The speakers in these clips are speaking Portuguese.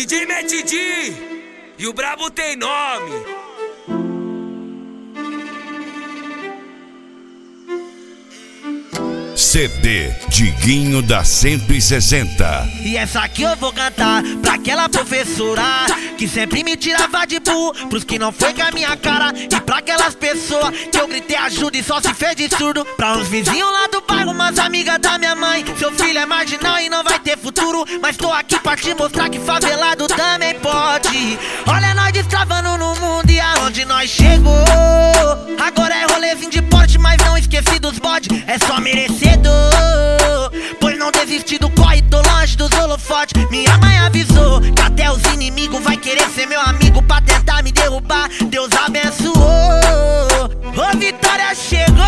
DJ Matt D e o brabo tem nome. CD Diguinho da 160. E essa aqui eu vou cantar pra aquela professora que sempre me tirava de burro, pros que não foi com a minha cara. E pra aquelas pessoas que eu gritei ajuda e só se fez de surdo. Pra uns vizinhos lá do bairro, umas amigas da minha mãe. Seu filho é marginal e não vai ter futuro, mas tô aqui pra te mostrar que favelado também pode. Olha nós destravando no mundo e aonde nós chegou. Agora é rolezinho de porte, mas não esqueci dos bode. É só merecedor, pois não desisti do corre, tô longe dos holofotes. Minha mãe avisou que até os inimigos vai querer ser meu amigo pra tentar me derrubar. Deus abençoou, ô vitória chegou.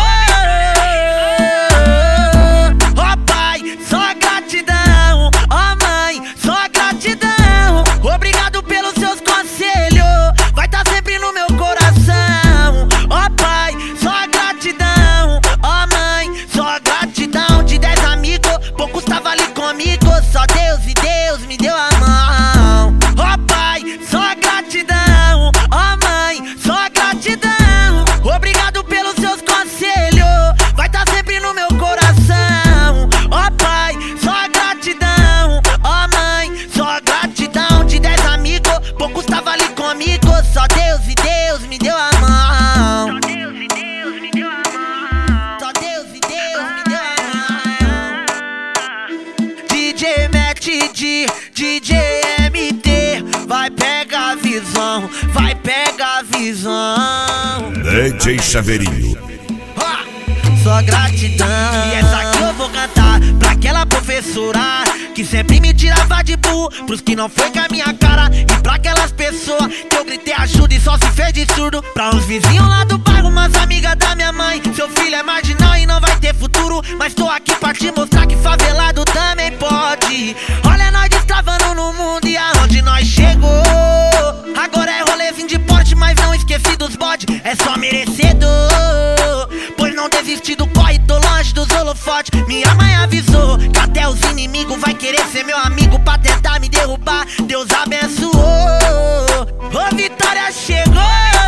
Ó pai, só gratidão. Ó mãe, só gratidão. Obrigado pelos seus conselhos, vai tá sempre no meu coração. Ó pai, só gratidão. Ó mãe, só gratidão. De 10 amigos, poucos tava ali comigo. Só Deus e Deus me deu a mão. Ó pai, só gratidão. Ó mãe, só gratidão. Obrigado pelos seus conselhos, vai tá sempre no meu coração. Ó pai, só gratidão. Ó mãe, só gratidão. De 10 amigos, poucos tava ali comigo. Só Deus e Deus me deu a mão. Só Deus e Deus me deu a mão. Só Deus e Deus me deu a mão. DJ Matt D, DJ MT, vai pegar a visão, vai pegar a visão. DJ Chaveirinho. Só gratidão. E essa aqui eu vou cantar pra aquela professora que sempre me tirava de burro, pros que não foi com a minha cara. E pra aquelas pessoas que eu gritei ajuda e só se fez de surdo. Pra uns vizinhos lá do bairro, umas amigas da minha mãe. Seu filho é marginal e não vai ter futuro, mas tô aqui pra te mostrar que favelado também pode. Olha nós destravando no mundo e aonde nós chegou. Agora é rolezinho de porte, mas não esqueci dos bode. É só merecedor, pois não desisti do corre, tô longe dos holofotes. Minha mãe avisou que até os inimigos vai querer ser meu amigo pra tentar me derrubar. Deus abençoou, ô vitória chegou.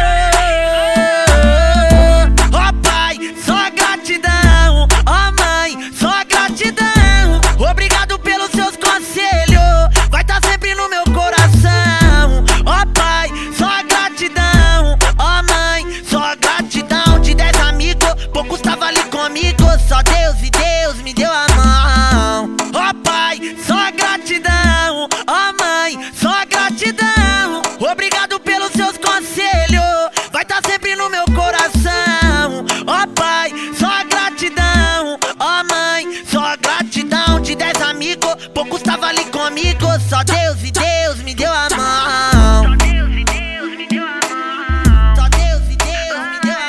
Ó pai, só gratidão. Ó mãe, só gratidão. Obrigado pelos seus conselhos, vai tá sempre no meu coração. Ó pai, só gratidão. Ó mãe, só gratidão. De 10 amigos, poucos tava ali comigo. Só Deus e Deus me deu a mão. Ó pai, só gratidão. Ó mãe, só gratidão. Obrigado pelos seus conselhos, vai tá sempre no meu coração. Ó pai, só gratidão. Ó mãe, só gratidão. De 10 amigos, poucos tava ali comigo. Só Deus e Deus me deu a mão. Só Deus e Deus me deu a mão. Só Deus e Deus me deu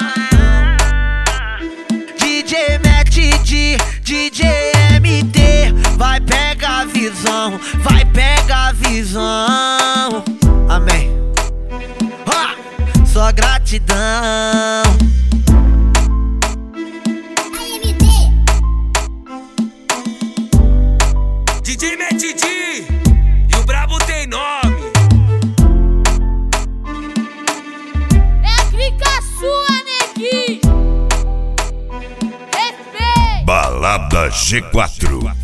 a mão. DJ Matt D, DJ MT, vai pegar a visão, vai pegar a visão. Amém. Só gratidão. DJ Matt D e o brabo tem nome. É clica sua, neguinho. Respeito. Balada G4.